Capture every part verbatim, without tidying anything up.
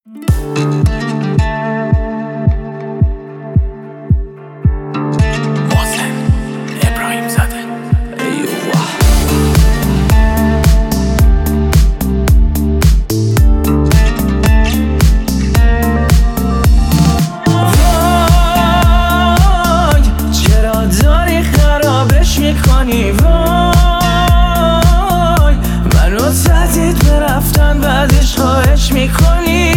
میکنی وای منو تهدید به رفتن بعدش خواهش میکنی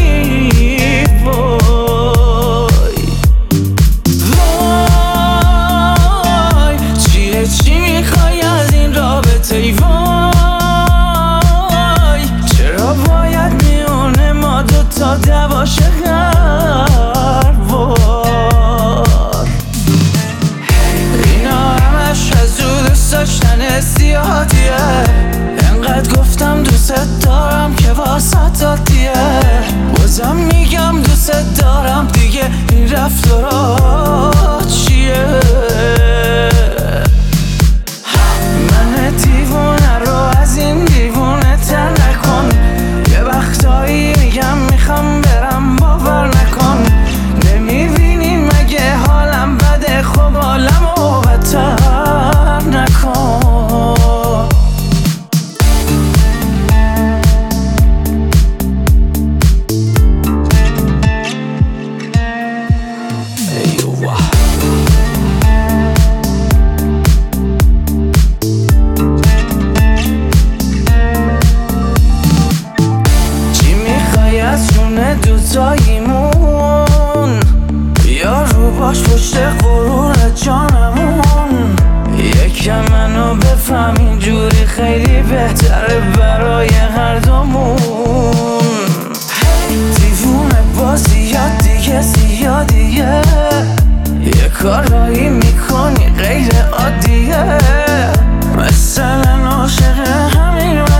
وای وای چیه چی میخوای از این رابطه ای وای چرا باید میونه ما دوتا دواشه هر وار اینا همش از او دوست داشتن زیادیه انقدر گفتم دوست دارم که واسه دادیه بازم میگم دوست دارم دیگه این رفتارا چیه من دیوونه رو از این دیوونه تر نکن یه وقتایی میگم میخوام برم باور نکن نمیبینی مگه حالم بده خب حالمو بدتر نکن دوتاییمون یا رو باش پشت غرور جانمون یکم منو بفهم اینجوری خیلی بهتره برای هر دومون دیوونه بازی یا دیگه زیادیه یه کارایی میکنی غیر عادیه